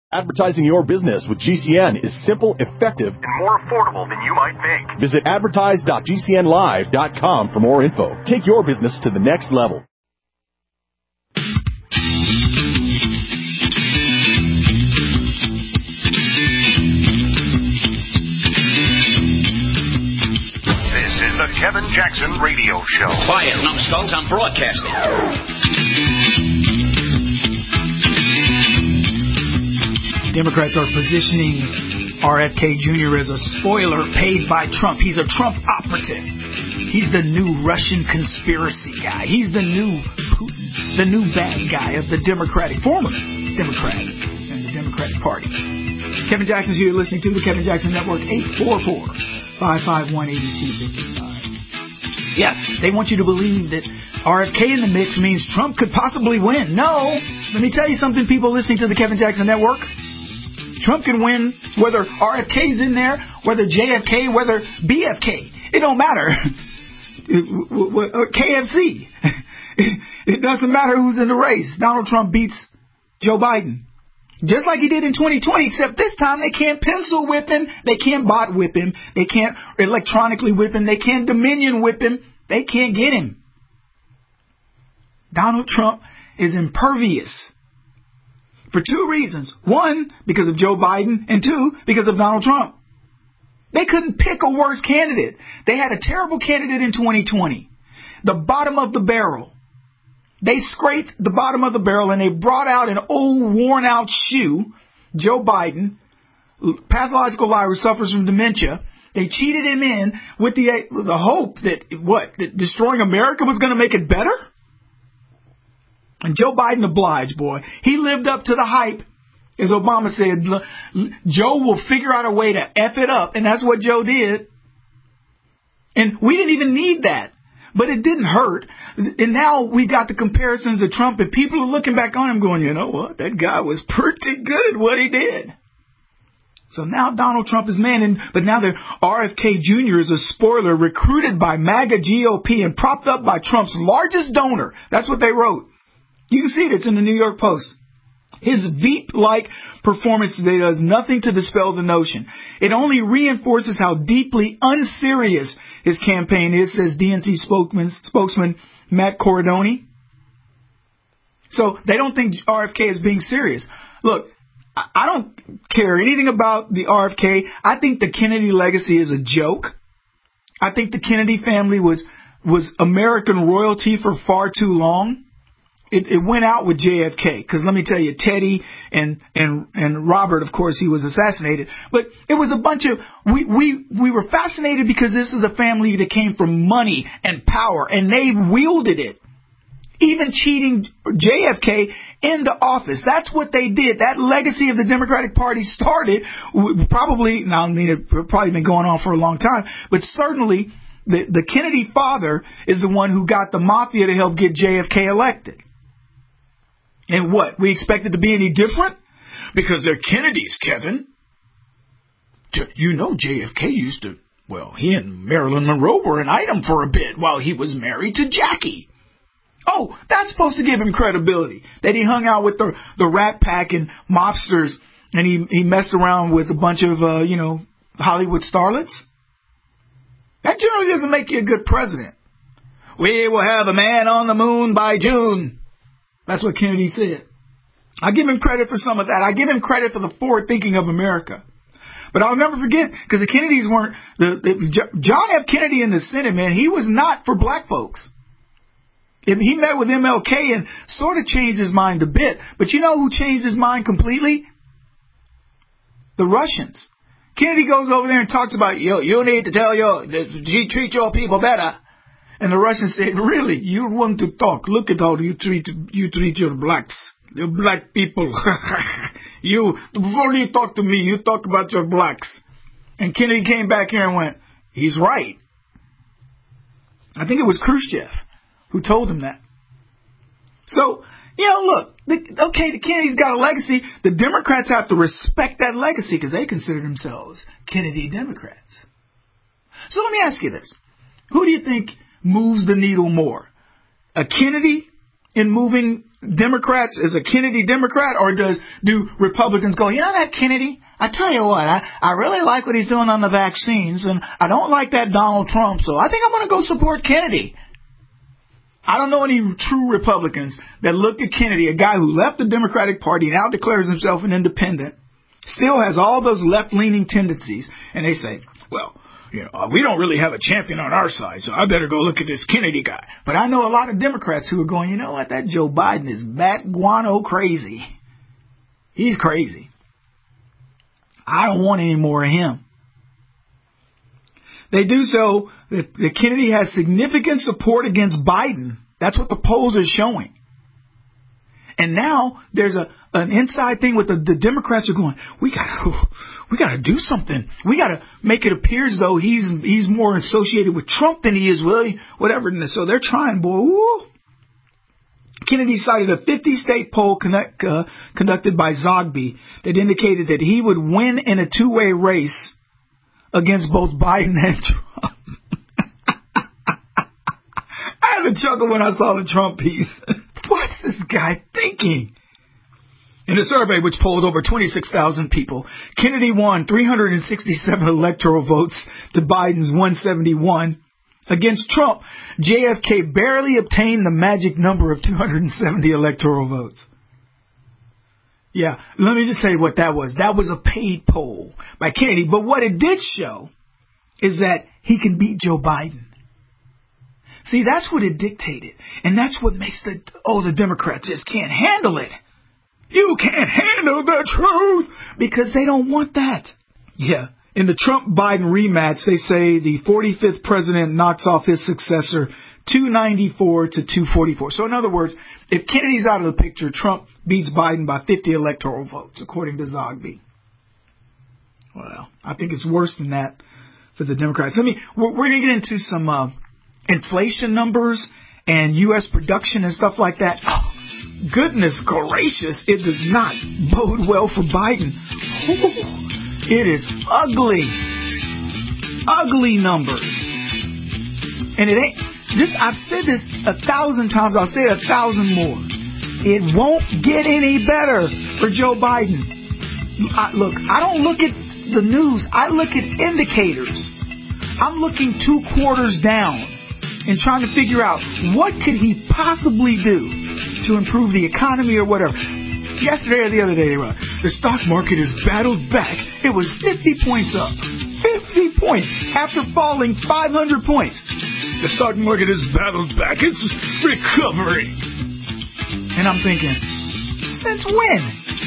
Advertising your business with GCN is simple, effective, and more affordable than you might think. Visit advertise.gcnlive.com for more info. Take your business to the next level. This is the Kevin Jackson Radio Show. Quiet, numbskulls, I'm broadcasting. Democrats are positioning RFK Jr. as a spoiler paid by Trump. He's a Trump operative. He's the new Russian conspiracy guy. He's the new Putin, the new bad guy of the former Democrat and the Democratic Party. Kevin Jackson's here listening to the Kevin Jackson Network, 844-551-8255. Yeah, they want you to believe that RFK in the mix means Trump could possibly win. No. Let me tell you something, people listening to the Kevin Jackson Network. Trump can win whether RFK's in there, whether JFK, whether BFK. It don't matter. KFC. It doesn't matter who's in the race. Donald Trump beats Joe Biden. Just like he did in 2020, except this time they can't pencil whip him. They can't bot whip him. They can't electronically whip him. They can't Dominion whip him. They can't get him. Donald Trump is impervious. For two reasons. One, because of Joe Biden, and two, because of Donald Trump. They couldn't pick a worse candidate. They had a terrible candidate in 2020. The bottom of the barrel. They scraped the bottom of the barrel and they brought out an old worn out shoe, Joe Biden, pathological liar who suffers from dementia. They cheated him in with the hope that destroying America was going to make it better? And Joe Biden obliged, boy. He lived up to the hype. As Obama said, Joe will figure out a way to F it up. And that's what Joe did. And we didn't even need that. But it didn't hurt. And now we got the comparisons of Trump. And people are looking back on him going, you know what? That guy was pretty good what he did. So now Donald Trump is man. But now the RFK Jr. is a spoiler recruited by MAGA GOP and propped up by Trump's largest donor. That's what they wrote. You can see it. It's in the New York Post. His Veep-like performance today does nothing to dispel the notion. It only reinforces how deeply unserious his campaign is, says DNC spokesman Matt Corradoni. So they don't think RFK is being serious. Look, I don't care anything about the RFK. I think the Kennedy legacy is a joke. I think the Kennedy family was American royalty for far too long. It went out with JFK, because let me tell you, Teddy and Robert, of course, he was assassinated. But it was a bunch of, we were fascinated because this is a family that came from money and power, and they wielded it. Even cheating JFK into office. That's what they did. That legacy of the Democratic Party started probably been going on for a long time, but certainly the Kennedy father is the one who got the mafia to help get JFK elected. And what? We expect it to be any different? Because they're Kennedys, Kevin. You know JFK used to, he and Marilyn Monroe were an item for a bit while he was married to Jackie. Oh, that's supposed to give him credibility. That he hung out with the Rat Pack and mobsters and he messed around with a bunch of, Hollywood starlets. That generally doesn't make you a good president. We will have a man on the moon by June. That's what Kennedy said. I give him credit for some of that. I give him credit for the forward thinking of America. But I'll never forget, because the Kennedys weren't, John F. Kennedy in the Senate, man, he was not for black folks. He met with MLK and sort of changed his mind a bit. But you know who changed his mind completely? The Russians. Kennedy goes over there and talks about, you need to treat your people better. And the Russians said, really, you want to talk? Look at how you treat your blacks, your black people. Before you talk to me, you talk about your blacks. And Kennedy came back here and went, he's right. I think it was Khrushchev who told him that. So, look, the Kennedy's got a legacy. The Democrats have to respect that legacy because they consider themselves Kennedy Democrats. So let me ask you this. Who do you think moves the needle more? A Kennedy in moving Democrats as a Kennedy Democrat, or do Republicans go, you know that Kennedy? I tell you what, I really like what he's doing on the vaccines, and I don't like that Donald Trump, so I think I'm going to go support Kennedy. I don't know any true Republicans that looked at Kennedy, a guy who left the Democratic Party, now declares himself an independent, still has all those left-leaning tendencies, and they say, well, you know, we don't really have a champion on our side, so I better go look at this Kennedy guy. But I know a lot of Democrats who are going, you know what, that Joe Biden is bat guano crazy. He's crazy. I don't want any more of him. They do so that Kennedy has significant support against Biden. That's what the polls are showing. And now there's an inside thing with the Democrats are going, we got to do something. We got to make it appear as though he's more associated with Trump than he is with whatever. So they're trying, boy. Woo. Kennedy cited a 50-state poll conducted by Zogby that indicated that he would win in a two-way race against both Biden and Trump. I had a chuckle when I saw the Trump piece. What's this guy thinking? In a survey which polled over 26,000 people, Kennedy won 367 electoral votes to Biden's 171. Against Trump, JFK barely obtained the magic number of 270 electoral votes. Yeah, let me just say what that was. That was a paid poll by Kennedy. But what it did show is that he can beat Joe Biden. See, that's what it dictated. And that's what makes the Democrats just can't handle it. You can't handle the truth because they don't want that. Yeah. In the Trump-Biden rematch, they say the 45th president knocks off his successor 294 to 244. So in other words, if Kennedy's out of the picture, Trump beats Biden by 50 electoral votes, according to Zogby. Well, I think it's worse than that for the Democrats. We're going to get into some inflation numbers and U.S. production and stuff like that. Oh, goodness gracious, it does not bode well for Biden. Ooh, it is ugly. Ugly numbers. And it ain't this. I've said this 1,000 times. I'll say it 1,000 more. It won't get any better for Joe Biden. Look, I don't look at the news. I look at indicators. I'm looking 2 quarters down and trying to figure out what could he possibly do to improve the economy or whatever. Yesterday or the other day, they wrote, the stock market has battled back. It was 50 points up. 50 points after falling 500 points. The stock market has battled back. It's recovering. And I'm thinking, since when?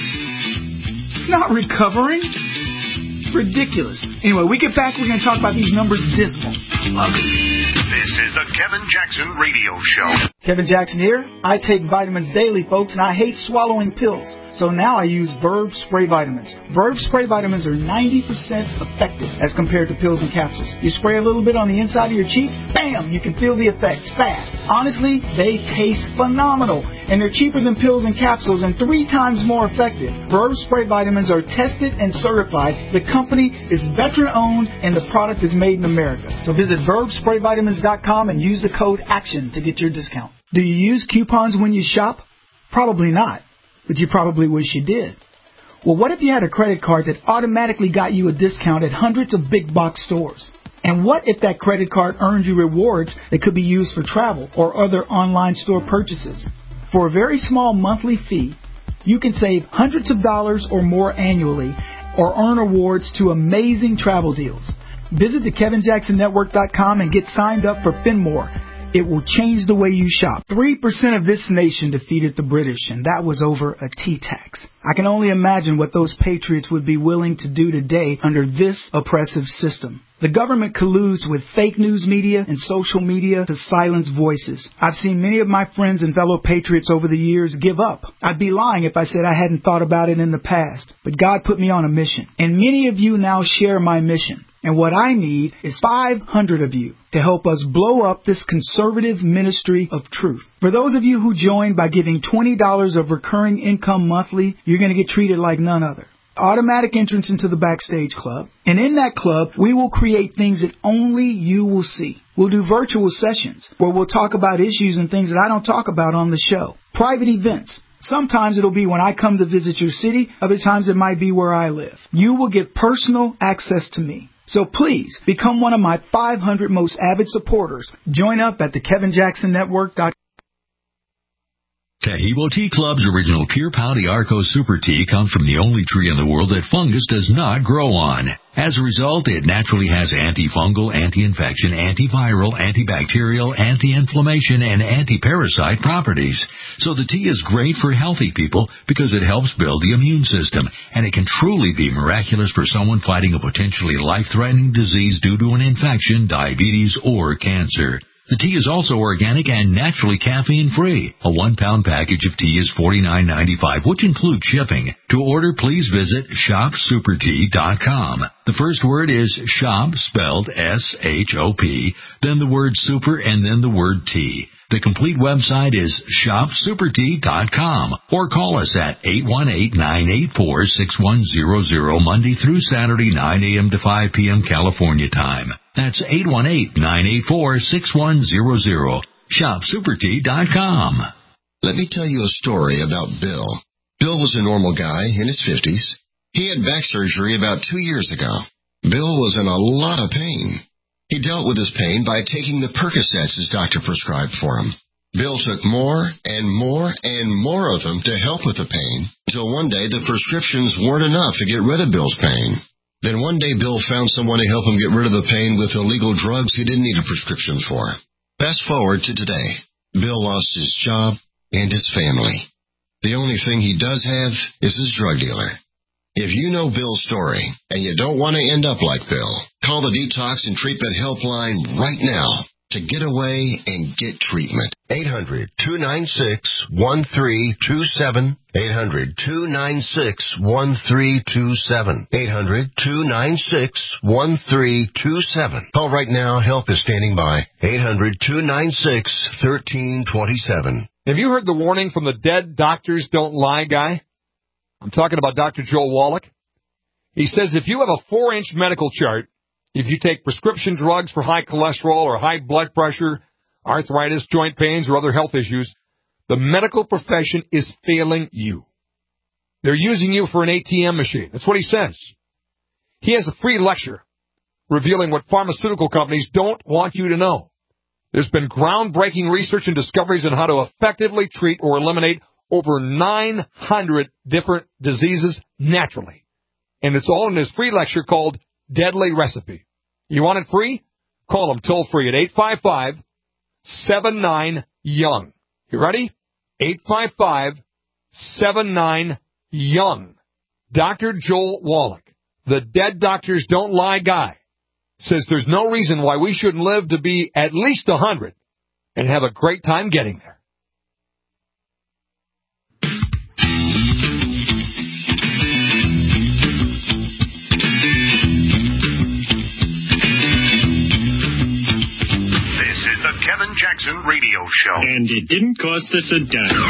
It's not recovering. It's ridiculous. Anyway, we get back, we're going to talk about these numbers. Dismal. Ugly. This is the Kevin Jackson Radio Show. Kevin Jackson here. I take vitamins daily, folks, and I hate swallowing pills. So now I use Verve Spray Vitamins. Verve Spray Vitamins are 90% effective as compared to pills and capsules. You spray a little bit on the inside of your cheek, bam, you can feel the effects fast. Honestly, they taste phenomenal, and they're cheaper than pills and capsules and 3 times more effective. Verve Spray Vitamins are tested and certified. The company is veteran-owned, and the product is made in America. So visit VerveSprayVitamins.com and use the code ACTION to get your discount. Do you use coupons when you shop? Probably not, but you probably wish you did. Well, what if you had a credit card that automatically got you a discount at hundreds of big box stores? And what if that credit card earned you rewards that could be used for travel or other online store purchases? For a very small monthly fee, you can save hundreds of dollars or more annually or earn awards to amazing travel deals. Visit the KevinJacksonNetwork.com and get signed up for Finmore. It will change the way you shop. 3% of this nation defeated the British, and that was over a tea tax. I can only imagine what those patriots would be willing to do today under this oppressive system. The government colludes with fake news media and social media to silence voices. I've seen many of my friends and fellow patriots over the years give up. I'd be lying if I said I hadn't thought about it in the past. But God put me on a mission, and many of you now share my mission. And what I need is 500 of you to help us blow up this conservative ministry of truth. For those of you who join by giving $20 of recurring income monthly, you're going to get treated like none other. Automatic entrance into the Backstage Club. And in that club, we will create things that only you will see. We'll do virtual sessions where we'll talk about issues and things that I don't talk about on the show. private events. Sometimes it'll be when I come to visit your city. Other times it might be where I live. You will get personal access to me. So please become one of my 500 most avid supporters. Join up at thekevinjacksonnetwork.com. Taheebo Tea Club's original Pure Pouty Arco Super Tea comes from the only tree in the world that fungus does not grow on. As a result, it naturally has antifungal, anti-infection, antiviral, antibacterial, anti-inflammation, and anti-parasite properties. So the tea is great for healthy people because it helps build the immune system, and it can truly be miraculous for someone fighting a potentially life-threatening disease due to an infection, diabetes, or cancer. The tea is also organic and naturally caffeine-free. A 1-pound package of tea is $49.95, which includes shipping. To order, please visit shopsupertea.com. The first word is shop, spelled S-H-O-P, then the word super, and then the word tea. The complete website is shopsupertea.com, or call us at 818-984-6100 Monday through Saturday, 9 a.m. to 5 p.m. California time. That's 818-984-6100. Shopsupertea.com. Let me tell you a story about Bill. Bill was a normal guy in his 50s. He had back surgery about 2 years ago. Bill was in a lot of pain. He dealt with his pain by taking the Percocets his doctor prescribed for him. Bill took more and more and more of them to help with the pain, until one day the prescriptions weren't enough to get rid of Bill's pain. Then one day Bill found someone to help him get rid of the pain with illegal drugs he didn't need a prescription for. Fast forward to today. Bill lost his job and his family. The only thing he does have is his drug dealer. If you know Bill's story and you don't want to end up like Bill, call the Detox and Treatment Helpline right now to get away and get treatment. 800-296-1327. 800-296-1327. 800-296-1327. Call right now. Help is standing by. 800-296-1327. Have you heard the warning from the Dead Doctors Don't Lie guy? I'm talking about Dr. Joel Wallach. He says if you have a 4-inch medical chart, if you take prescription drugs for high cholesterol or high blood pressure, arthritis, joint pains, or other health issues, the medical profession is failing you. They're using you for an ATM machine. That's what he says. He has a free lecture revealing what pharmaceutical companies don't want you to know. There's been groundbreaking research and discoveries on how to effectively treat or eliminate over 900 different diseases naturally. And it's all in this free lecture called Deadly Recipe. You want it free? Call them toll free at 855-79-YOUNG. You ready? 855-79-YOUNG. Dr. Joel Wallach, the Dead Doctors Don't Lie guy, says there's no reason why we shouldn't live to be at least 100 and have a great time getting there. Kevin Jackson Radio Show. And it didn't cost us a dime.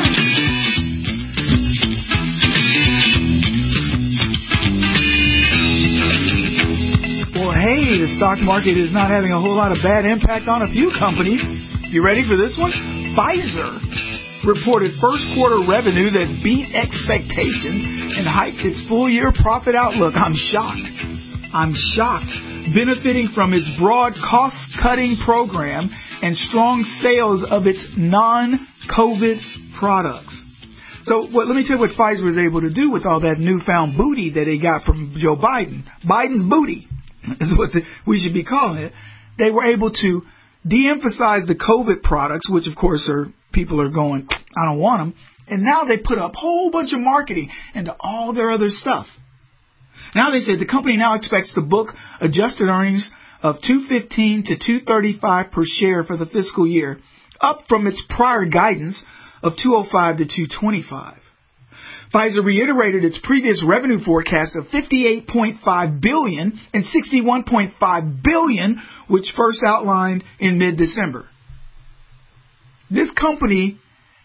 Well, hey, the stock market is not having a whole lot of bad impact on a few companies. You ready for this one? Pfizer reported first quarter revenue that beat expectations and hiked its full-year profit outlook. I'm shocked. Benefiting from its broad cost-cutting program and strong sales of its non-COVID products. So let me tell you what Pfizer was able to do with all that newfound booty that they got from Joe Biden. Biden's booty is what we should be calling it. They were able to de-emphasize the COVID products, which of course people are going, I don't want them. And now they put up a whole bunch of marketing into all their other stuff. Now they said the company now expects to book adjusted earnings of $2.15 to $2.35 per share for the fiscal year, up from its prior guidance of $2.05 to $2.25. Pfizer reiterated its previous revenue forecast of $58.5 billion and $61.5 billion, which first outlined in mid-December. This company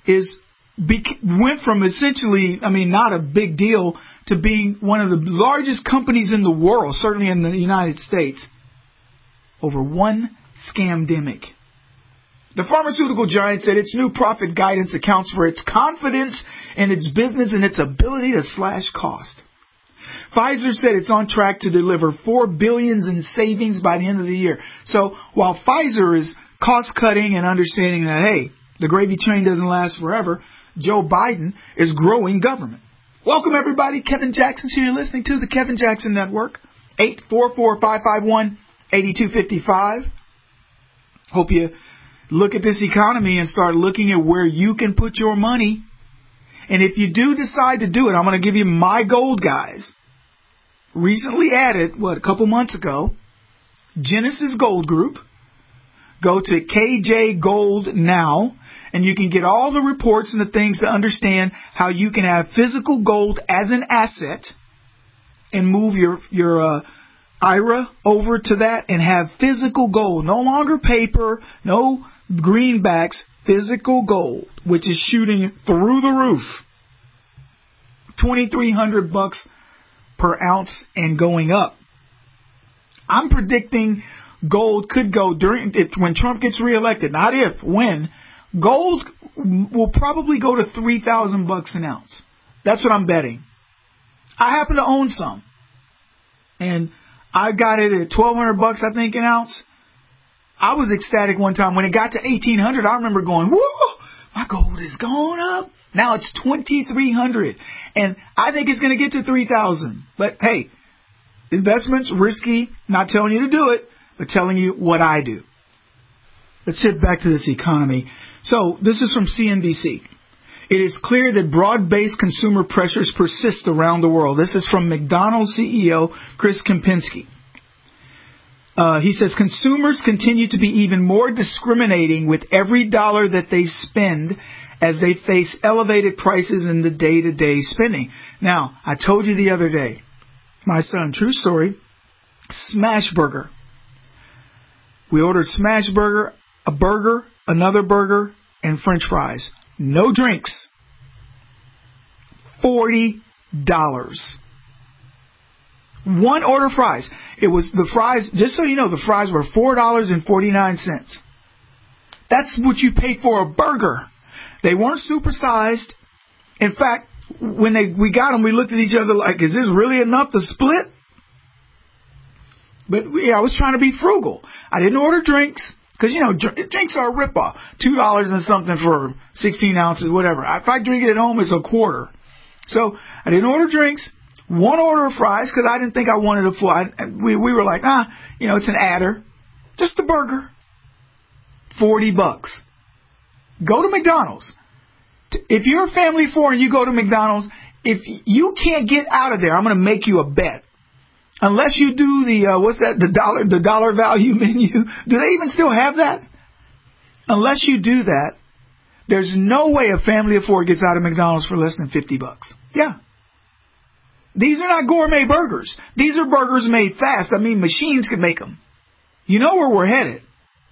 went from essentially, not a big deal, to being one of the largest companies in the world, certainly in the United States, over one scamdemic. The pharmaceutical giant said its new profit guidance accounts for its confidence in its business and its ability to slash cost. Pfizer said it's on track to deliver $4 billion in savings by the end of the year. So while Pfizer is cost-cutting and understanding that, hey, the gravy train doesn't last forever, Joe Biden is growing government. Welcome, everybody. Kevin Jackson's here. You're listening to the Kevin Jackson Network. 844-551-8255. Hope you look at this economy and start looking at where you can put your money. And if you do decide to do it, I'm going to give you my gold guys. Recently added, a couple months ago, Genesis Gold Group. Go to KJ Gold now, and you can get all the reports and the things to understand how you can have physical gold as an asset and move your IRA over to that and have physical gold. No longer paper, no greenbacks, physical gold, which is shooting through the roof. $2,300 per ounce and going up. I'm predicting gold could go when Trump gets reelected, not if, when. Gold will probably go to $3,000 an ounce. That's what I'm betting. I happen to own some, and I got it at $1,200, I think, an ounce. I was ecstatic one time when it got to $1,800. I remember going, "Whoa, my gold is going up." Now it's $2,300, and I think it's going to get to $3,000. But hey, investments risky. Not telling you to do it, but telling you what I do. Let's get back to this economy. So this is from CNBC. It is clear that broad-based consumer pressures persist around the world. This is from McDonald's CEO Chris Kempinski. He says consumers continue to be even more discriminating with every dollar that they spend as they face elevated prices in the day-to-day spending. Now, I told you the other day, my son, true story, Smash Burger. We ordered Smash Burger, a burger, another burger, and French fries. No drinks. $40. One order of fries. It was the fries, just so you know, the fries were $4.49. That's what you pay for a burger. They weren't supersized. In fact, when we got them, we looked at each other like, is this really enough to split? But yeah, I was trying to be frugal. I didn't order drinks because, drinks are a ripoff. $2 and something for 16 ounces, whatever. If I drink it at home, it's a quarter. So I didn't order drinks. One order of fries because I didn't think I wanted a full. We were like, it's an adder. Just a burger. $40. Go to McDonald's. If you're a family of four and you go to McDonald's, if you can't get out of there, I'm going to make you a bet. Unless you do the dollar value menu. Do they even still have that? Unless you do that, there's no way a family of four gets out of McDonald's for less than $50. Yeah. These are not gourmet burgers. These are burgers made fast. Machines could make them. You know where we're headed.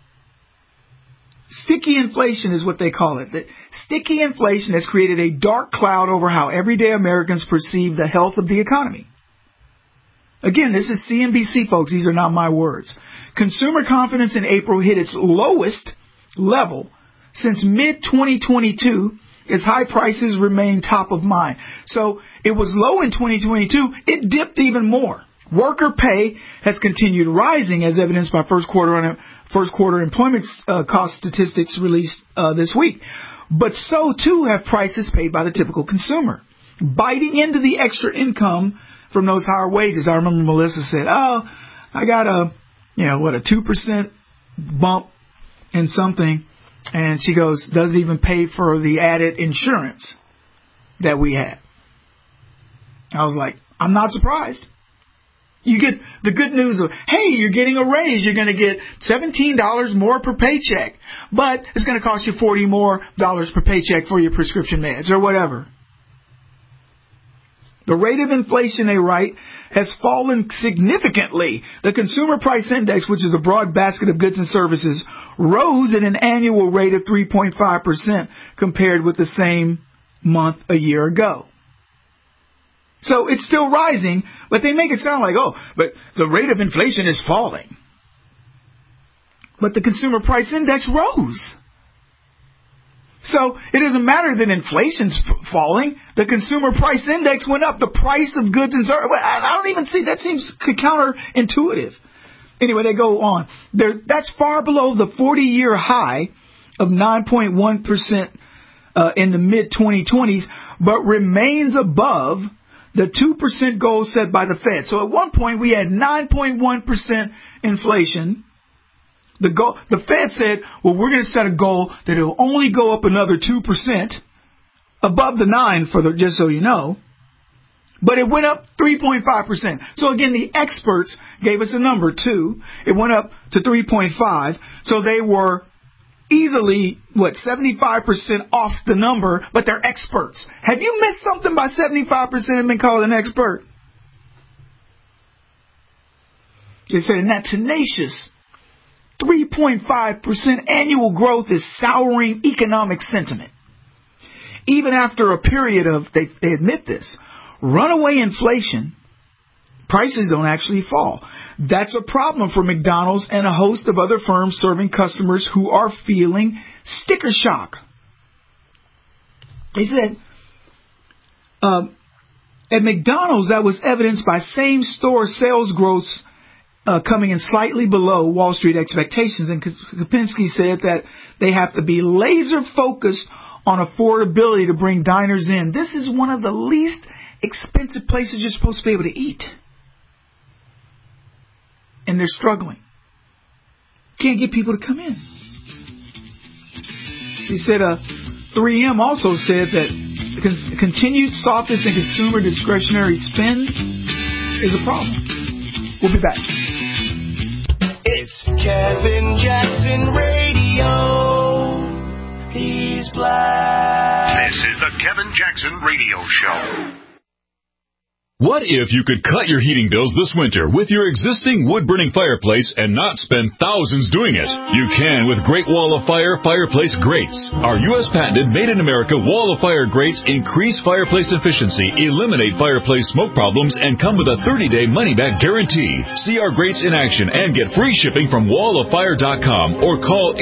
Sticky inflation is what they call it. The sticky inflation has created a dark cloud over how everyday Americans perceive the health of the economy. Again, this is CNBC, folks. These are not my words. Consumer confidence in April hit its lowest level since mid-2022 as high prices remain top of mind. So it was low in 2022. It dipped even more. Worker pay has continued rising as evidenced by first quarter employment cost statistics released this week. But so, too, have prices paid by the typical consumer. Biting into the extra income from those higher wages. I remember Melissa said, I got a 2% bump in something. And she goes, doesn't even pay for the added insurance that we had. I was like, I'm not surprised. You get the good news of, hey, you're getting a raise. You're going to get $17 more per paycheck. But it's going to cost you $40 more per paycheck for your prescription meds or whatever. The rate of inflation, they write, has fallen significantly. The Consumer Price Index, which is a broad basket of goods and services, rose at an annual rate of 3.5% compared with the same month a year ago. So it's still rising, but they make it sound like, but the rate of inflation is falling. But the Consumer Price Index rose. So it doesn't matter that inflation's falling. The consumer price index went up. The price of goods and services. I don't even see that. Seems counterintuitive. Anyway, they go on. That's far below the 40-year high of 9.1% in the mid-2020s, but remains above the 2% goal set by the Fed. So at one point we had 9.1% inflation. The Fed said, well, we're going to set a goal that it will only go up another 2% above the 9 just so you know. But it went up 3.5%. So again, the experts gave us a number, 2. It went up to 3.5. So they were easily, 75% off the number, but they're experts. Have you missed something by 75% and been called an expert? They said, and that tenacious 3.5% annual growth is souring economic sentiment. Even after a period of, they admit this, runaway inflation, prices don't actually fall. That's a problem for McDonald's and a host of other firms serving customers who are feeling sticker shock. They said, at McDonald's, that was evidenced by same-store sales growth coming in slightly below Wall Street expectations. And Kopinski said that they have to be laser-focused on affordability to bring diners in. This is one of the least expensive places you're supposed to be able to eat. And they're struggling. Can't get people to come in. He said 3M also said that continued softness in consumer discretionary spend is a problem. We'll be back. It's Kevin Jackson Radio. He's black. This is the Kevin Jackson Radio Show. What if you could cut your heating bills this winter with your existing wood-burning fireplace and not spend thousands doing it? You can with Great Wall of Fire fireplace grates. Our U.S. patented made-in-America Wall of Fire grates increase fireplace efficiency, eliminate fireplace smoke problems, and come with a 30-day money-back guarantee. See our grates in action and get free shipping from walloffire.com or call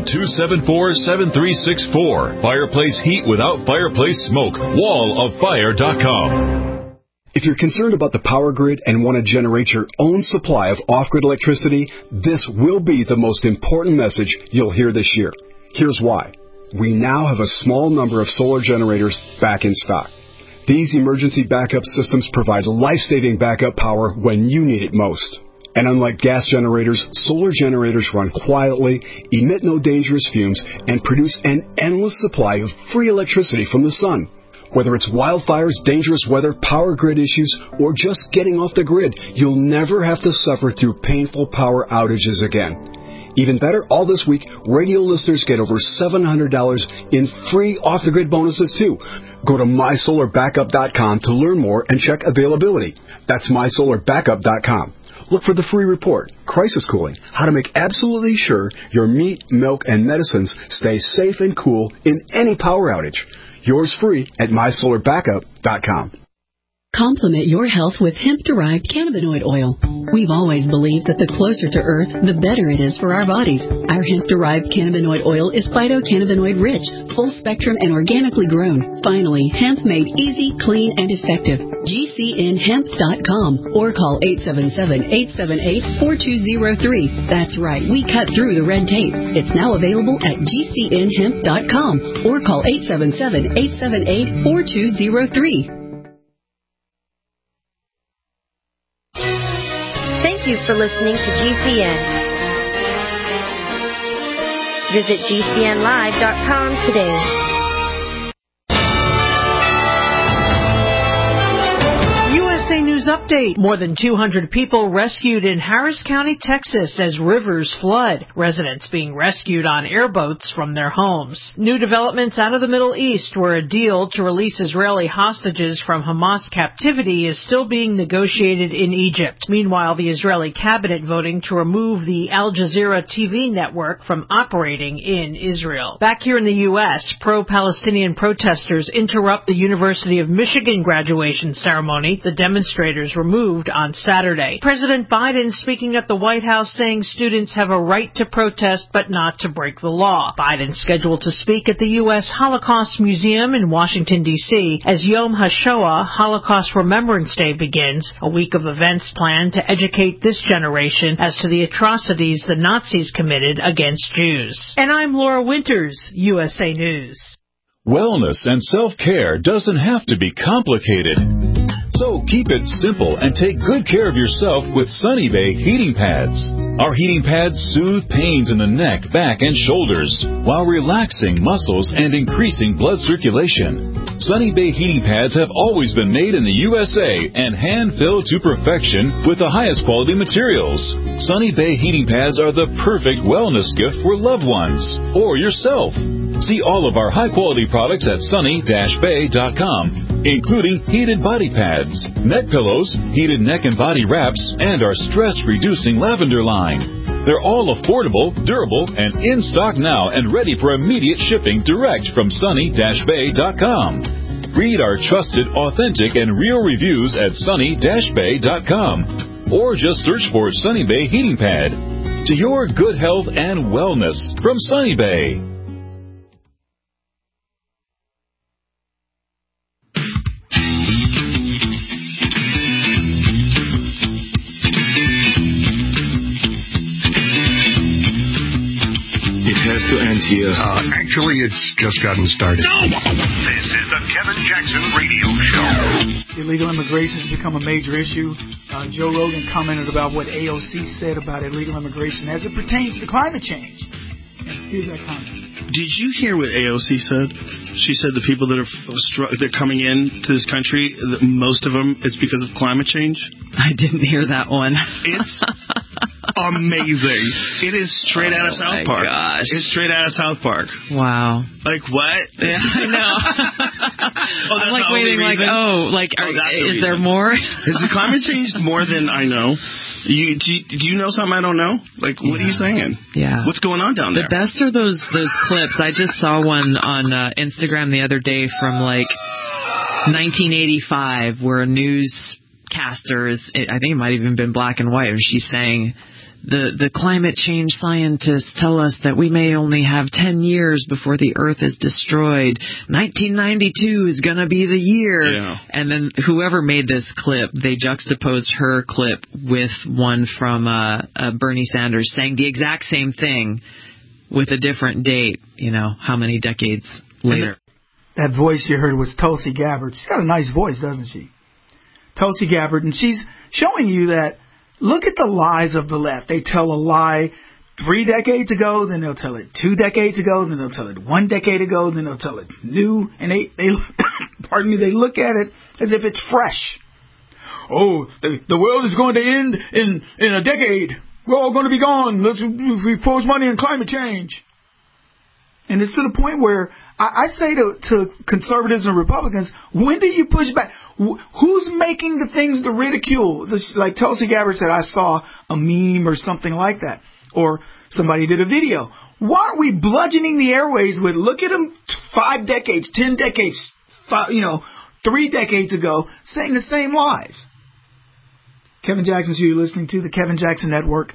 800-274-7364. Fireplace heat without fireplace smoke. walloffire.com. If you're concerned about the power grid and want to generate your own supply of off-grid electricity, this will be the most important message you'll hear this year. Here's why. We now have a small number of solar generators back in stock. These emergency backup systems provide life-saving backup power when you need it most. And unlike gas generators, solar generators run quietly, emit no dangerous fumes, and produce an endless supply of free electricity from the sun. Whether it's wildfires, dangerous weather, power grid issues, or just getting off the grid, you'll never have to suffer through painful power outages again. Even better, all this week, radio listeners get over $700 in free off-the-grid bonuses, too. Go to mysolarbackup.com to learn more and check availability. That's mysolarbackup.com. Look for the free report, Crisis Cooling, how to make absolutely sure your meat, milk, and medicines stay safe and cool in any power outage. Yours free at mysolarbackup.com. Complement your health with hemp-derived cannabinoid oil. We've always believed that the closer to Earth, the better it is for our bodies. Our hemp-derived cannabinoid oil is phytocannabinoid-rich, full-spectrum, and organically grown. Finally, hemp made easy, clean, and effective. GCNhemp.com or call 877-878-4203. That's right, we cut through the red tape. It's now available at GCNhemp.com or call 877-878-4203. Thank you for listening to GCN. Visit GCNlive.com today. USA News Update. More than 200 people rescued in Harris County, Texas as rivers flood. Residents being rescued on airboats from their homes. New developments out of the Middle East where a deal to release Israeli hostages from Hamas captivity is still being negotiated in Egypt. Meanwhile, the Israeli cabinet voting to remove the Al Jazeera TV network from operating in Israel. Back here in the U.S., pro-Palestinian protesters interrupt the University of Michigan graduation ceremony. The demonstrators demonstrators removed on Saturday. President Biden speaking at the White House saying students have a right to protest but not to break the law. Biden scheduled to speak at the U.S. Holocaust Museum in Washington, D.C. as Yom HaShoah, Holocaust Remembrance Day, begins, a week of events planned to educate this generation as to the atrocities the Nazis committed against Jews. And I'm Laura Winters, USA News. Wellness and self-care doesn't have to be complicated. So keep it simple and take good care of yourself with Sunny Bay heating pads. Our heating pads soothe pains in the neck, back, and shoulders while relaxing muscles and increasing blood circulation. Sunny Bay heating pads have always been made in the USA and hand-filled to perfection with the highest quality materials. Sunny Bay heating pads are the perfect wellness gift for loved ones or yourself. See all of our high-quality products at sunny-bay.com, including heated body pads, neck pillows, heated neck and body wraps, and our stress-reducing lavender line. They're all affordable, durable, and in stock now and ready for immediate shipping direct from sunny-bay.com. Read our trusted, authentic, and real reviews at sunny-bay.com or just search for Sunny Bay Heating Pad. To your good health and wellness from Sunny Bay. To end here. Actually, it's just gotten started. No! This is the Kevin Jackson Radio Show. Illegal immigration has become a major issue. Joe Rogan commented about what AOC said about illegal immigration as it pertains to climate change. And here's that comment. Did you hear what AOC said? She said the people that are they're coming in to this country, most of them, it's because of climate change. I didn't hear that one. It's amazing. It is straight out of South Park. Gosh. It's straight out of South Park. Wow. Like what? Yeah, I know. I'm like waiting, is there more? Has the climate changed more than I know? Do you know something I don't know? Like, what are you saying? Yeah. What's going on down there? The best are those clips. I just saw one on Instagram the other day from, 1985 where a newscaster I think it might have even been black and white, and she's saying, the climate change scientists tell us that we may only have 10 years before the Earth is destroyed. 1992 is going to be the year. Yeah. And then whoever made this clip, they juxtaposed her clip with one from Bernie Sanders saying the exact same thing with a different date, how many decades later. That voice you heard was Tulsi Gabbard. She's got a nice voice, doesn't she? Tulsi Gabbard, and she's showing you that look at the lies of the left. They tell a lie 3 decades ago, then they'll tell it 2 decades ago, then they'll tell it 1 decade ago, then they'll tell it new, and they they look at it as if it's fresh. Oh, the world is going to end in a decade. We're all going to be gone. Let's force money in climate change. And it's to the point where I say to conservatives and Republicans, when do you push back? Who's making the things to ridicule? Like Tulsi Gabbard said, I saw a meme or something like that. Or somebody did a video. Why aren't we bludgeoning the airways with, look at them 5 decades, 10 decades, 3 decades ago, saying the same lies? Kevin Jackson, you're listening to the Kevin Jackson Network,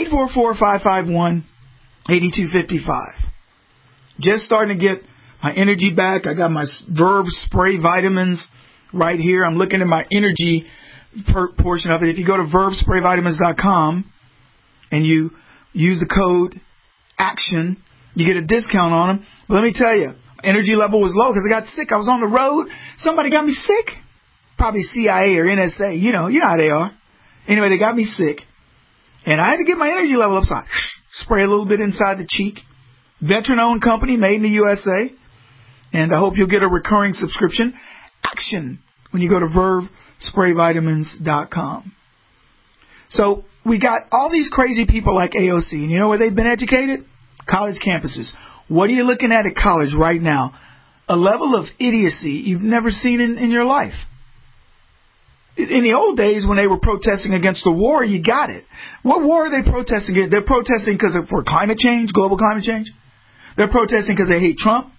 844-551-8255. Just starting to get my energy back. I got my Verve spray vitamins right here. I'm looking at my energy portion of it. If you go to vervesprayvitamins.com and you use the code ACTION, you get a discount on them. But let me tell you, energy level was low because I got sick. I was on the road. Somebody got me sick. Probably CIA or NSA. You know how they are. Anyway, they got me sick. And I had to get my energy level up. So I spray a little bit inside the cheek. Veteran-owned company, made in the USA. And I hope you'll get a recurring subscription. Action when you go to vervesprayvitamins.com. So we got all these crazy people like AOC. And you know where they've been educated? College campuses. What are you looking at college right now? A level of idiocy you've never seen in your life. In the old days when they were protesting against the war, you got it. What war are they protesting against? They're protesting for climate change, global climate change. They're protesting because they hate Trump.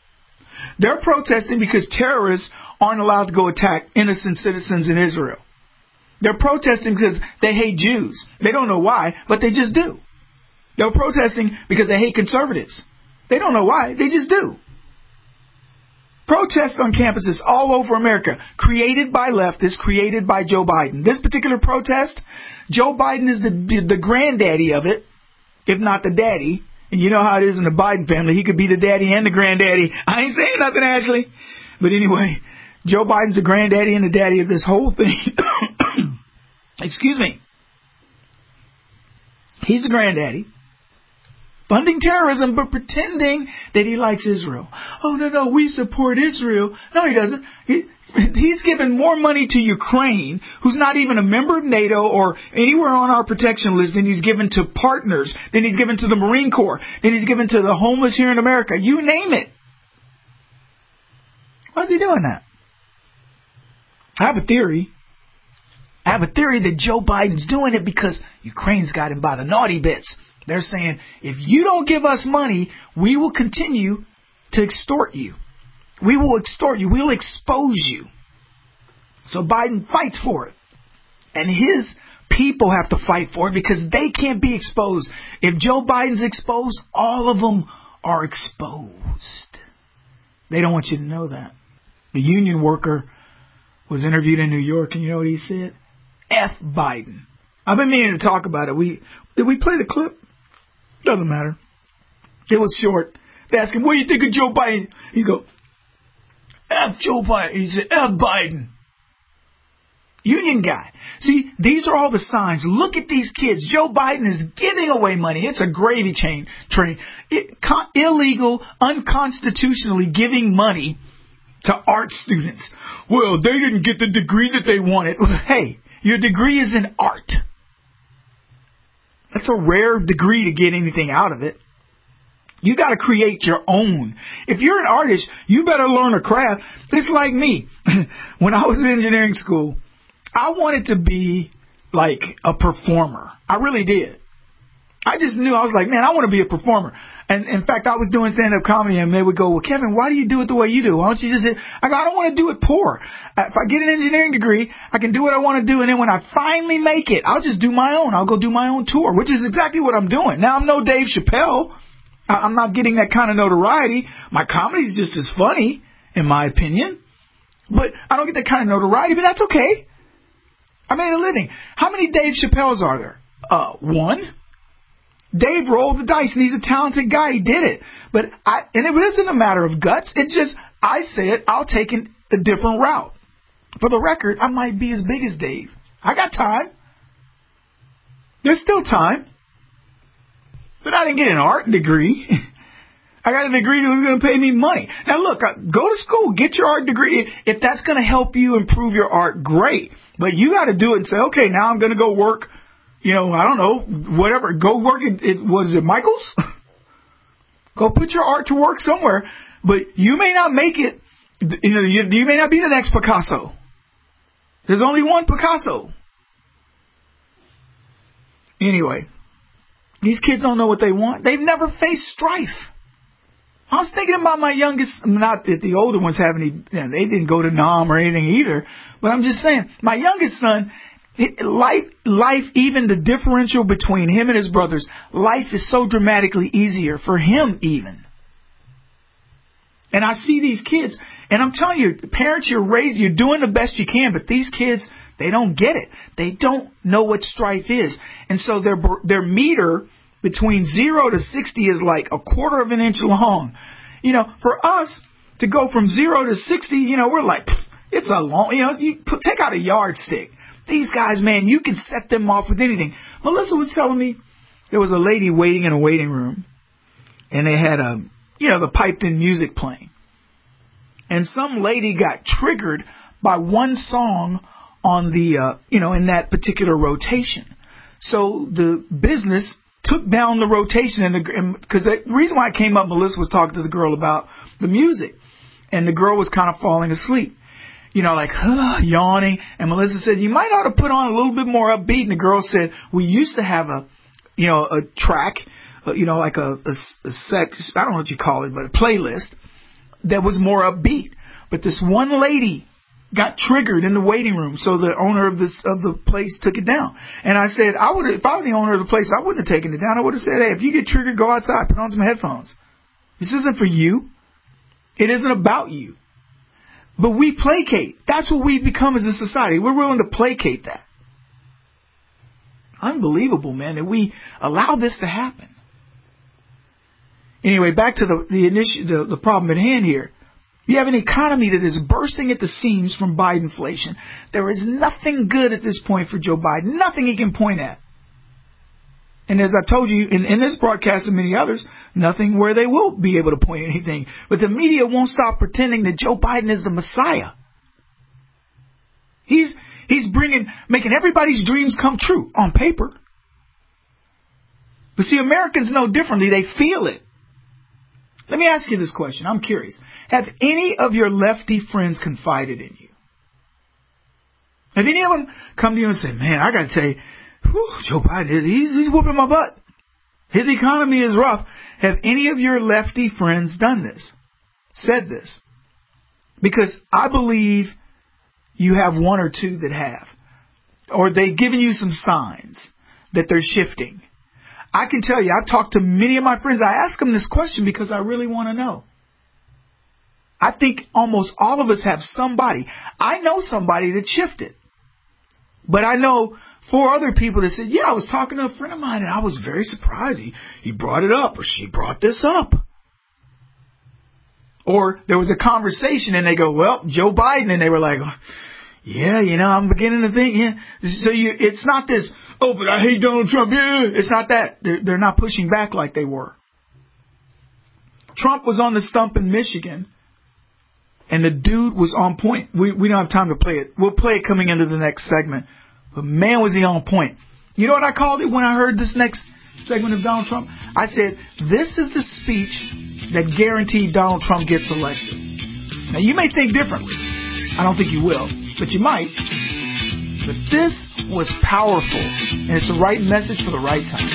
They're protesting because terrorists aren't allowed to go attack innocent citizens in Israel. They're protesting because they hate Jews. They don't know why, but they just do. They're protesting because they hate conservatives. They don't know why, they just do. Protests on campuses all over America, created by leftists, created by Joe Biden. This particular protest, Joe Biden is the granddaddy of it, if not the daddy. And you know how it is in the Biden family. He could be the daddy and the granddaddy. I ain't saying nothing, Ashley. But anyway, Joe Biden's the granddaddy and the daddy of this whole thing. Excuse me. He's the granddaddy. Funding terrorism, but pretending that he likes Israel. Oh, no, we support Israel. No, he doesn't. He's given more money to Ukraine, who's not even a member of NATO or anywhere on our protection list, than he's given to partners, than he's given to the Marine Corps, than he's given to the homeless here in America. You name it. Why is he doing that? I have a theory. That Joe Biden's doing it because Ukraine's got him by the naughty bits. They're saying, if you don't give us money, we will continue to extort you. We will extort you. We'll expose you. So Biden fights for it. And his people have to fight for it because they can't be exposed. If Joe Biden's exposed, all of them are exposed. They don't want you to know that. The union worker was interviewed in New York, and you know what he said? F Biden. I've been meaning to talk about it. Did we play the clip? Doesn't matter. It was short. They asked him, what do you think of Joe Biden? He go, F Joe Biden. He said, F Biden. Union guy. See, these are all the signs. Look at these kids. Joe Biden is giving away money. It's a gravy train. Illegal, unconstitutionally giving money to art students. Well, they didn't get the degree that they wanted. Hey, your degree is in art. That's a rare degree to get anything out of it. You got to create your own. If you're an artist, you better learn a craft. It's like me. When I was in engineering school, I wanted to be like a performer. I really did. I just knew. I was like, man, I want to be a performer. And in fact, I was doing stand-up comedy, and they would go, well, Kevin, why do you do it the way you do? Why don't you just say, I go, I don't want to do it poor. If I get an engineering degree, I can do what I want to do, and then when I finally make it, I'll just do my own. I'll go do my own tour, which is exactly what I'm doing. Now, I'm no Dave Chappelle. I'm not getting that kind of notoriety. My comedy's just as funny, in my opinion. But I don't get that kind of notoriety, but that's okay. I made a living. How many Dave Chappelles are there? One. Dave rolled the dice, and he's a talented guy. He did it. And it isn't a matter of guts. It's just, I said, I'll take a different route. For the record, I might be as big as Dave. I got time. There's still time. But I didn't get an art degree. I got a degree that was going to pay me money. Now, look, go to school. Get your art degree. If that's going to help you improve your art, great. But you got to do it and say, okay, now I'm going to go work. I don't know, whatever. Go work at was it Michael's? Go put your art to work somewhere. But you may not make it. You may not be the next Picasso. There's only one Picasso. Anyway, these kids don't know what they want. They've never faced strife. I was thinking about my youngest, not that the older ones have any, they didn't go to Nam or anything either. But I'm just saying, my youngest son, life, even the differential between him and his brothers, life is so dramatically easier for him even. And I see these kids, and I'm telling you, parents, you're doing the best you can, but these kids, they don't get it. They don't know what strife is. And so their meter between 0 to 60 is like a quarter of an inch long. For us to go from 0 to 60, we're like, it's a long, take out a yardstick. These guys, man, you can set them off with anything. Melissa was telling me there was a lady waiting in a waiting room, and they had the piped-in music playing. And some lady got triggered by one song on the, in that particular rotation. So the business took down the rotation, because the reason why I came up, Melissa was talking to the girl about the music, and the girl was kind of falling asleep. Yawning. And Melissa said, you might ought to put on a little bit more upbeat. And the girl said, we used to have a track, like a sex, I don't know what you call it, but a playlist that was more upbeat. But this one lady got triggered in the waiting room, so the owner of the place took it down. And I said, if I were the owner of the place, I wouldn't have taken it down. I would have said, hey, if you get triggered, go outside, put on some headphones. This isn't for you. It isn't about you. But we placate. That's what we've become as a society. We're willing to placate that. Unbelievable, man, that we allow this to happen. Anyway, back to the problem at hand here. You have an economy that is bursting at the seams from Bidenflation. There is nothing good at this point for Joe Biden. Nothing he can point at. And as I told you in this broadcast and many others, nothing where they will be able to point anything. But the media won't stop pretending that Joe Biden is the Messiah. He's making everybody's dreams come true on paper. But see, Americans know differently. They feel it. Let me ask you this question. I'm curious. Have any of your lefty friends confided in you? Have any of them come to you and say, man, I got to tell you, Joe Biden, he's whooping my butt. His economy is rough. Have any of your lefty friends done this? Said this? Because I believe you have one or two that have. Or they've given you some signs that they're shifting. I can tell you, I've talked to many of my friends. I ask them this question because I really want to know. I think almost all of us have somebody. I know somebody that shifted. But I know 4 other people that said, yeah, I was talking to a friend of mine and I was very surprised. He brought it up, or she brought this up. Or there was a conversation and they go, well, Joe Biden. And they were like, yeah, I'm beginning to think, yeah. So it's not this, oh, but I hate Donald Trump. Yeah, it's not that. They're not pushing back like they were. Trump was on the stump in Michigan, and the dude was on point. We don't have time to play it. We'll play it coming into the next segment. But man, was he on point. You know what I called it when I heard this next segment of Donald Trump? I said, this is the speech that guaranteed Donald Trump gets elected. Now, you may think differently. I don't think you will, but you might. But this was powerful, and it's the right message for the right time.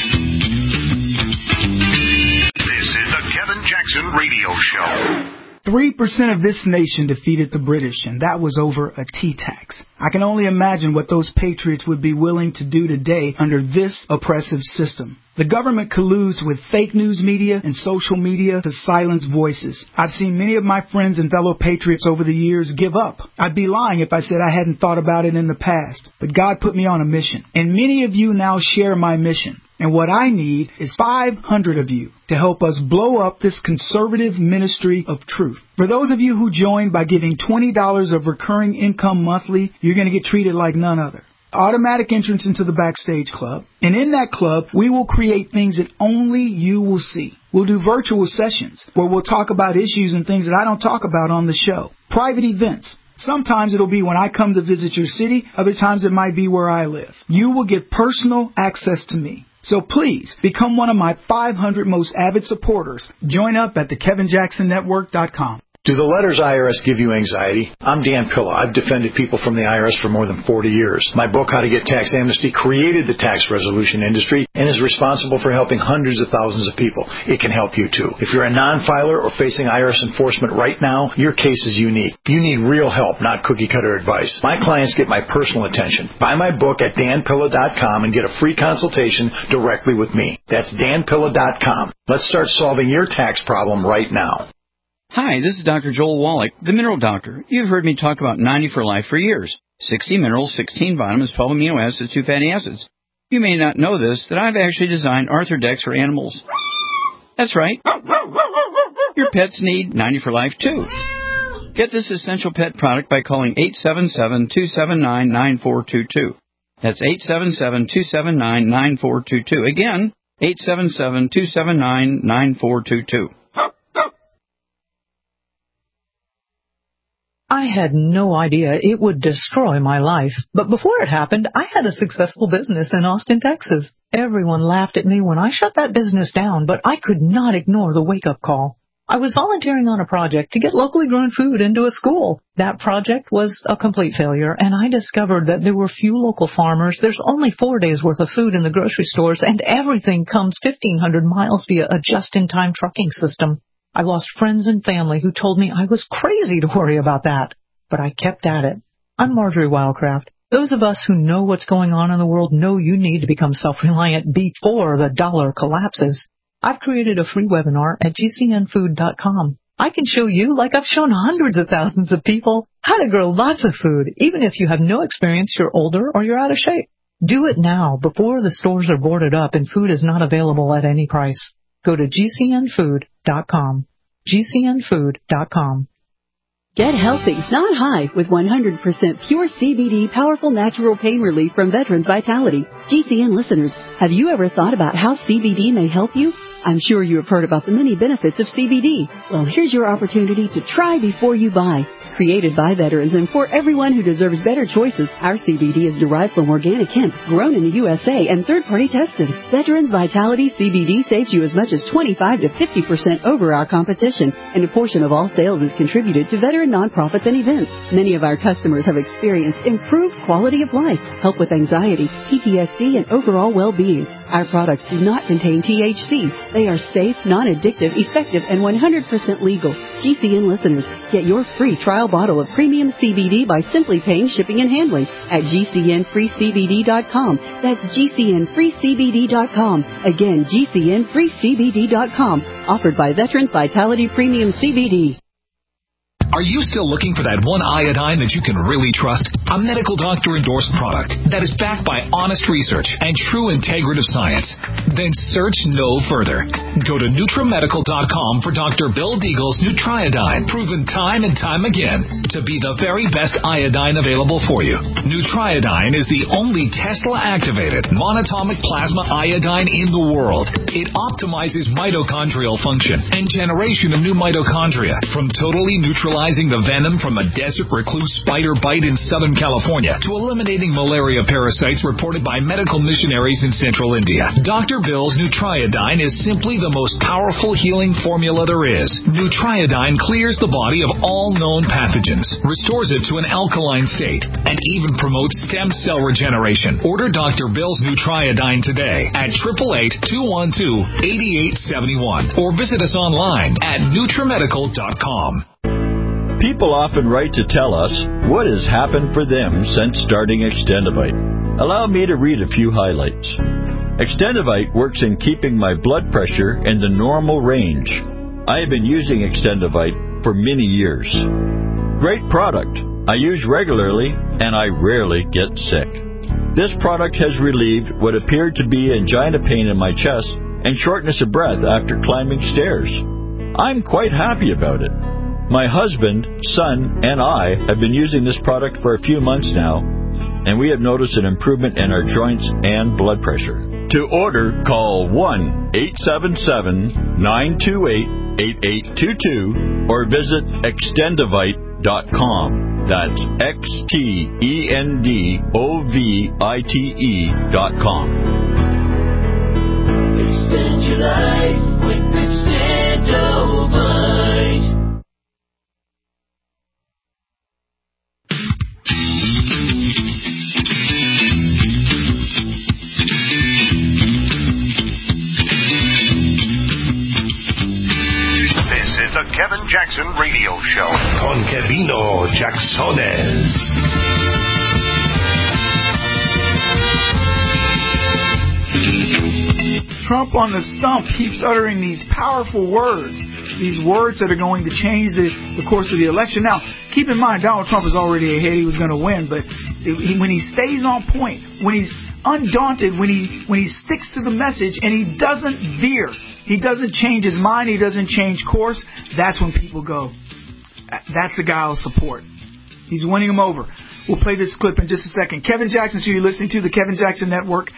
This is the Kevin Jackson Radio Show. 3% of this nation defeated the British, and that was over a tea tax. I can only imagine what those patriots would be willing to do today under this oppressive system. The government colludes with fake news media and social media to silence voices. I've seen many of my friends and fellow patriots over the years give up. I'd be lying if I said I hadn't thought about it in the past. But God put me on a mission, and many of you now share my mission. And what I need is 500 of you to help us blow up this conservative ministry of truth. For those of you who join by giving $20 of recurring income monthly, you're going to get treated like none other. Automatic entrance into the Backstage Club. And in that club, we will create things that only you will see. We'll do virtual sessions where we'll talk about issues and things that I don't talk about on the show. Private events. Sometimes it'll be when I come to visit your city. Other times it might be where I live. You will get personal access to me. So please, become one of my 500 most avid supporters. Join up at thekevinjacksonnetwork.com. Do the letters IRS give you anxiety? I'm Dan Pilla. I've defended people from the IRS for more than 40 years. My book, How to Get Tax Amnesty, created the tax resolution industry and is responsible for helping hundreds of thousands of people. It can help you too. If you're a non-filer or facing IRS enforcement right now, your case is unique. You need real help, not cookie-cutter advice. My clients get my personal attention. Buy my book at danpilla.com and get a free consultation directly with me. That's danpilla.com. Let's start solving your tax problem right now. Hi, this is Dr. Joel Wallach, the Mineral Doctor. You've heard me talk about 90 for Life for years. 60 minerals, 16 vitamins, 12 amino acids, 2 fatty acids. You may not know this, that I've actually designed Arthrodex for animals. That's right. Your pets need 90 for Life too. Get this essential pet product by calling 877-279-9422. That's 877-279-9422. Again, 877-279-9422. I had no idea it would destroy my life, but before it happened, I had a successful business in Austin, Texas. Everyone laughed at me when I shut that business down, but I could not ignore the wake-up call. I was volunteering on a project to get locally grown food into a school. That project was a complete failure, and I discovered that there were few local farmers. There's only 4 days' worth of food in the grocery stores, and everything comes 1,500 miles via a just-in-time trucking system. I lost friends and family who told me I was crazy to worry about that. but I kept at it. I'm Marjorie Wildcraft. Those of us who know what's going on in the world know you need to become self-reliant before the dollar collapses. I've created a free webinar at gcnfood.com. I can show you, like I've shown hundreds of thousands of people, how to grow lots of food, even if you have no experience, you're older, or you're out of shape. Do it now, before the stores are boarded up and food is not available at any price. Go to gcnfood.com. gcnfood.com. Get healthy, not high, with 100% pure CBD powerful natural pain relief from Veterans Vitality. GCN listeners, have you ever thought about how CBD may help you? I'm sure you have heard about the many benefits of CBD. Well, here's your opportunity to try before you buy. Created by veterans and for everyone who deserves better choices, our CBD is derived from organic hemp, grown in the USA and third-party tested. Veterans Vitality CBD saves you as much as 25 to 50% over our competition, and a portion of all sales is contributed to veteran nonprofits and events. Many of our customers have experienced improved quality of life, help with anxiety, PTSD, and overall well-being. Our products do not contain THC. They are safe, non-addictive, effective, and 100% legal. GCN listeners, get your free trial bottle of premium CBD by simply paying shipping and handling at GCNFreeCBD.com. That's GCNFreeCBD.com. Again, GCNFreeCBD.com. Offered by Veterans Vitality Premium CBD. Are you still looking for that one iodine that you can really trust? A medical doctor-endorsed product that is backed by honest research and true integrative science? Then search no further. Go to NutriMedical.com for Dr. Bill Deagle's Nutriodine, proven time and time again to be the very best iodine available for you. Nutriodine is the only Tesla-activated monatomic plasma iodine in the world. It optimizes mitochondrial function and generation of new mitochondria from totally neutralizing the venom from a desert recluse spider bite in Southern California to eliminating malaria parasites reported by medical missionaries in central India. Dr. Bill's Nutriodine is simply the most powerful healing formula there is. Nutriodine clears the body of all known pathogens, restores it to an alkaline state, and even promotes stem cell regeneration. Order Dr. Bill's Nutriodine today at 888-212-8871 or visit us online at NutriMedical.com. People often write to tell us what has happened for them since starting Extendivite. Allow me to read a few highlights. Extendivite works in keeping my blood pressure in the normal range. I have been using Extendivite for many years. Great product. I use regularly and I rarely get sick. This product has relieved what appeared to be angina pain in my chest and shortness of breath after climbing stairs. I'm quite happy about it. My husband, son, and I have been using this product for a few months now, and we have noticed an improvement in our joints and blood pressure. To order, call 1-877-928-8822 or visit Extendivite.com. That's XTENDOVITE.com. Extend your life with Extendivite. The Kevin Jackson Radio Show. Con Kevino Jacksones. Trump on the stump keeps uttering these powerful words, these words that are going to change the course of the election. Now, keep in mind, Donald Trump is already ahead. He was going to win, but when he stays on point, when he's undaunted, when he sticks to the message and he doesn't veer, he doesn't change his mind, he doesn't change course, that's when people go, that's the guy I'll support. He's winning them over. We'll play this clip in just a second. Kevin Jackson, so you're listening to the Kevin Jackson Network,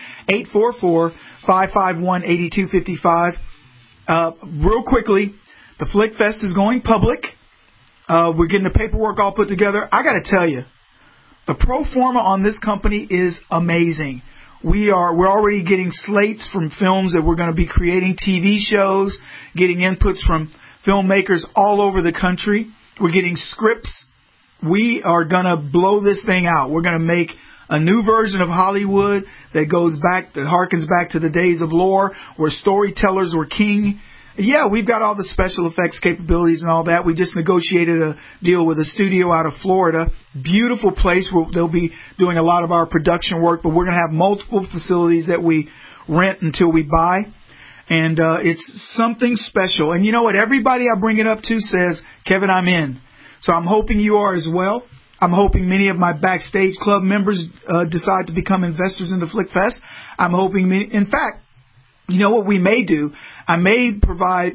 844-551-8255. Real quickly, the Flick Fest is going public. We're getting the paperwork all put together. I got to tell you, the pro forma on this company is amazing. We're already getting slates from films that we're going to be creating, TV shows, getting inputs from filmmakers all over the country. We're getting scripts. We are going to blow this thing out. We're going to make a new version of Hollywood that harkens back to the days of lore, where storytellers were king. Yeah, we've got all the special effects capabilities and all that. We just negotiated a deal with a studio out of Florida. Beautiful place where they'll be doing a lot of our production work, but we're going to have multiple facilities that we rent until we buy. And it's something special. And you know what? Everybody I bring it up to says, Kevin, I'm in. So I'm hoping you are as well. I'm hoping many of my Backstage Club members decide to become investors in the Flick Fest. I'm hoping, in fact, you know what we may do? I may provide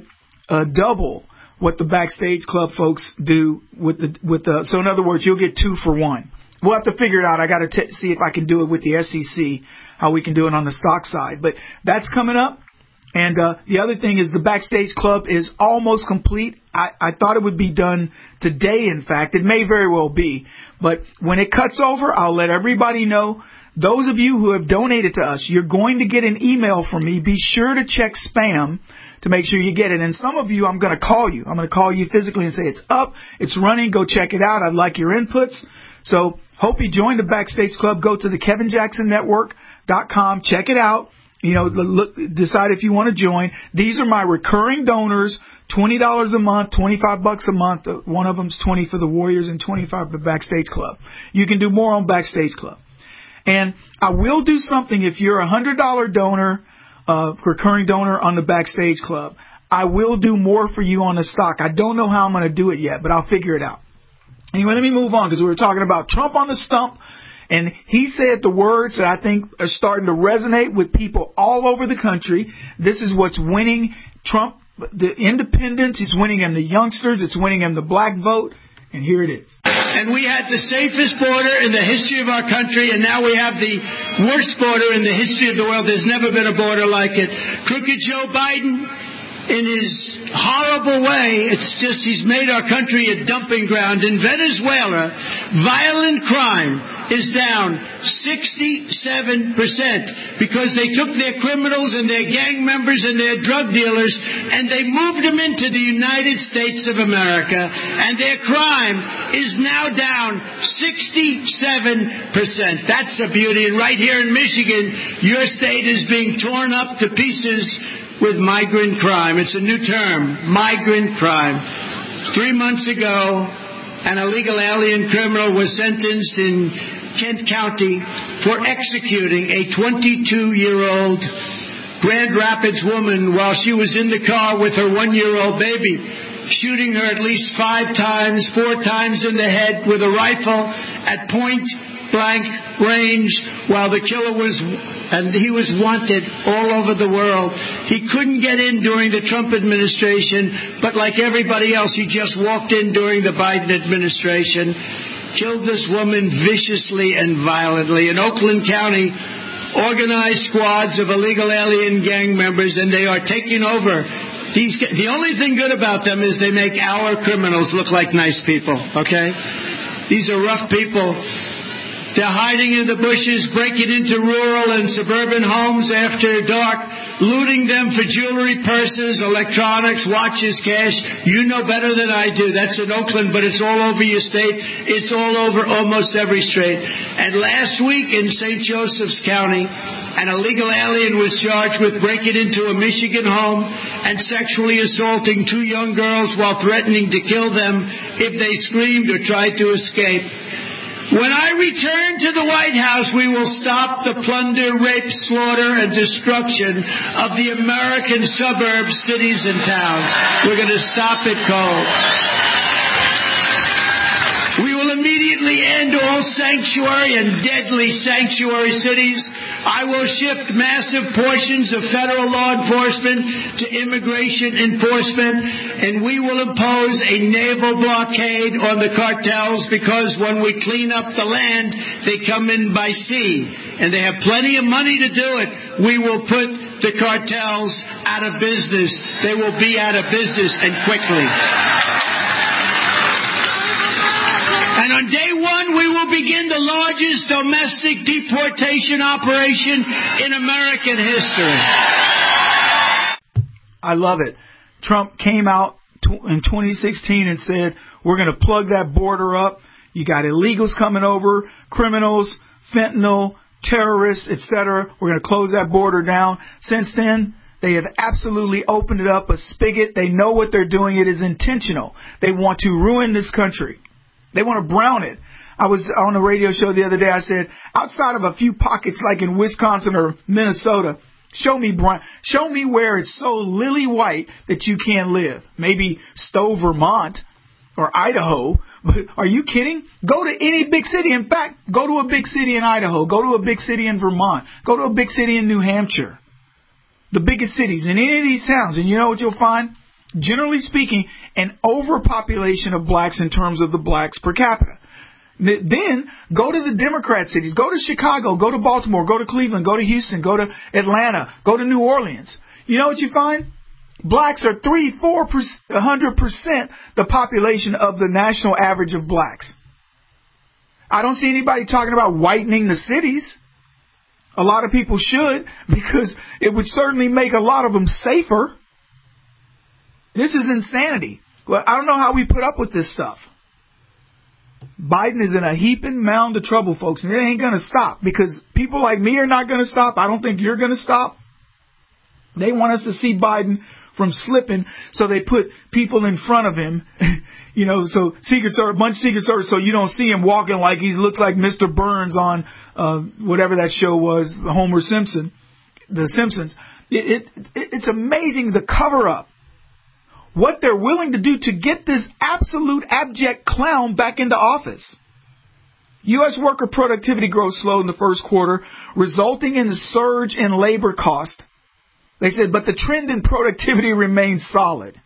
double what the Backstage Club folks do with the. So in other words, you'll get 2 for 1. We'll have to figure it out. I got to see if I can do it with the SEC, how we can do it on the stock side. But that's coming up. And the other thing is the Backstage Club is almost complete. I thought it would be done today, in fact. It may very well be. But when it cuts over, I'll let everybody know. Those of you who have donated to us, you're going to get an email from me. Be sure to check spam to make sure you get it. And some of you, I'm going to call you. I'm going to call you physically and say, it's up, it's running, go check it out. I'd like your inputs. So hope you join the Backstage Club. Go to the KevinJacksonNetwork.com. Check it out. You know, look, decide if you want to join. These are my recurring donors, $20 a month, $25 a month. One of them's 20 for the Warriors and 25 for the Backstage Club. You can do more on Backstage Club. And I will do something if you're a $100 donor, recurring donor on the Backstage Club. I will do more for you on the stock. I don't know how I'm going to do it yet, but I'll figure it out. Anyway, let me move on because we were talking about Trump on the stump. And he said the words that I think are starting to resonate with people all over the country. This is what's winning Trump, the independents. It's winning him the youngsters. It's winning him the black vote. And here it is. And we had the safest border in the history of our country, and now we have the worst border in the history of the world. There's never been a border like it. Crooked Joe Biden, in his horrible way, it's just he's made our country a dumping ground. In Venezuela, violent crime is down 67% because they took their criminals and their gang members and their drug dealers and they moved them into the United States of America, and their crime is now down 67%. That's the beauty. And right here in Michigan, your state is being torn up to pieces with migrant crime. It's a new term, migrant crime. 3 months ago, an illegal alien criminal was sentenced in Kent County for executing a 22-year-old Grand Rapids woman while she was in the car with her 1-year-old baby, shooting her at least 5 times, 4 times in the head with a rifle at point-blank range while the killer was, and he was wanted all over the world. He couldn't get in during the Trump administration, but like everybody else, he just walked in during the Biden administration. Killed this woman viciously and violently. In Oakland County, organized squads of illegal alien gang members, and they are taking over. The only thing good about them is they make our criminals look like nice people, okay? These are rough people. They're hiding in the bushes, breaking into rural and suburban homes after dark, looting them for jewelry, purses, electronics, watches, cash. You know better than I do. That's in Oakland, but it's all over your state. It's all over almost every state. And last week in St. Joseph's County, an illegal alien was charged with breaking into a Michigan home and sexually assaulting 2 young girls while threatening to kill them if they screamed or tried to escape. When I return to the White House, we will stop the plunder, rape, slaughter, and destruction of the American suburbs, cities, and towns. We're going to stop it cold. We will immediately end all sanctuary and deadly sanctuary cities. I will shift massive portions of federal law enforcement to immigration enforcement, and we will impose a naval blockade on the cartels because when we clean up the land, they come in by sea, and they have plenty of money to do it. We will put the cartels out of business. They will be out of business, and quickly. And on day 1, we will begin the largest domestic deportation operation in American history. I love it. Trump came out in 2016 and said, we're going to plug that border up. You got illegals coming over, criminals, fentanyl, terrorists, etc. We're going to close that border down. Since then, They have absolutely opened it up a spigot. They know what they're doing. It is intentional. They want to ruin this country. They want to brown it. I was on a radio show the other day. I said, outside of a few pockets like in Wisconsin or Minnesota, show me where it's so lily white that you can't live. Maybe Stowe, Vermont, or Idaho. But are you kidding? Go to any big city. In fact, go to a big city in Idaho. Go to a big city in Vermont. Go to a big city in New Hampshire. The biggest cities in any of these towns. And you know what you'll find? Generally speaking, an overpopulation of blacks in terms of the blacks per capita. Then go to the Democrat cities. Go to Chicago. Go to Baltimore. Go to Cleveland. Go to Houston. Go to Atlanta. Go to New Orleans. You know what you find? Blacks are 100% the population of the national average of blacks. I don't see anybody talking about whitening the cities. A lot of people should, because it would certainly make a lot of them safer. This is insanity. Well, I don't know how we put up with this stuff. Biden is in a heaping mound of trouble, folks, and it ain't going to stop, because people like me are not going to stop. I don't think you're going to stop. They want us to see Biden from slipping, so they put people in front of him, so Secret Service, a bunch of Secret Service, so you don't see him walking like he looks like Mr. Burns on whatever that show was, Homer Simpson, The Simpsons. It's amazing the cover-up. What they're willing to do to get this absolute abject clown back into office. U.S. worker productivity growth slowed in the first quarter, resulting in a surge in labor cost. They said, but the trend in productivity remains solid.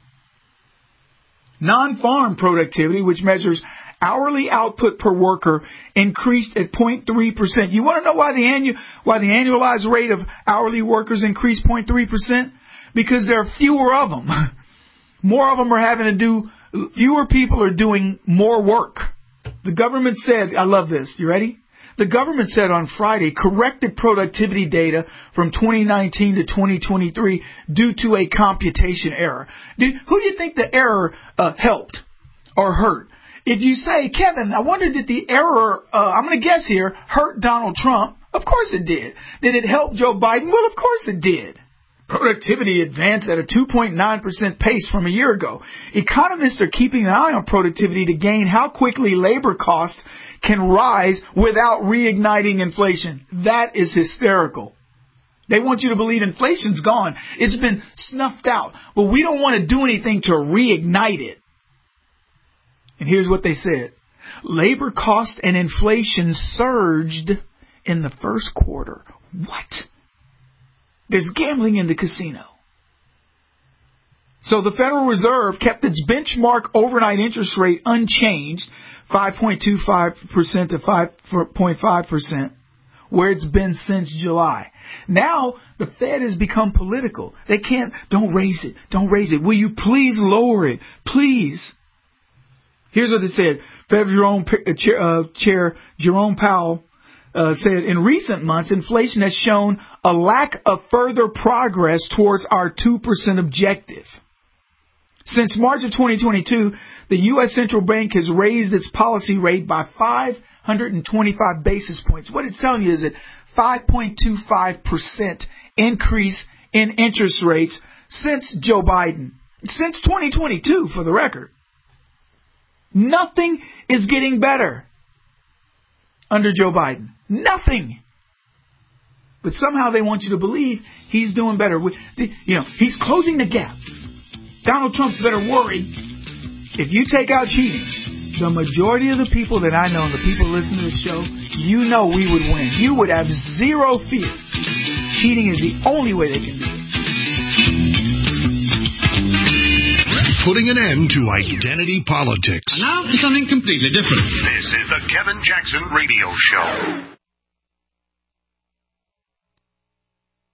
Non-farm productivity, which measures hourly output per worker, increased at 0.3%. You want to know why the annualized rate of hourly workers increased 0.3%? Because there are fewer of them. More of them are having to do, fewer people are doing more work. The government said, I love this, you ready? The government said on Friday corrected productivity data from 2019 to 2023 due to a computation error. Who do you think the error helped or hurt? If you say, Kevin, I wonder did the error, I'm going to guess here, hurt Donald Trump? Of course it did. Did it help Joe Biden? Well, of course it did. Productivity advanced at a 2.9% pace from a year ago. Economists are keeping an eye on productivity to gain how quickly labor costs can rise without reigniting inflation. That is hysterical. They want you to believe inflation's gone. It's been snuffed out. But we don't want to do anything to reignite it. And here's what they said. Labor cost and inflation surged in the first quarter. What? There's gambling in the casino. So the Federal Reserve kept its benchmark overnight interest rate unchanged, 5.25% to 5.5%, where it's been since July. Now the Fed has become political. They can't, don't raise it. Will you please lower it? Please. Here's what they said. Federal Chair Jerome Powell said, in recent months, inflation has shown a lack of further progress towards our 2% objective. Since March of 2022, the U.S. Central Bank has raised its policy rate by 525 basis points. What it's telling you is that 5.25% increase in interest rates since Joe Biden. Since 2022, for the record. Nothing is getting better under Joe Biden. Nothing. But somehow they want you to believe he's doing better. He's closing the gap. Donald Trump's better worry. If you take out cheating, the majority of the people that I know and the people listening to the show, you know we would win. You would have zero fear. Cheating is the only way they can do it. Putting an end to identity politics. Now for something completely different. This is the Kevin Jackson Radio Show.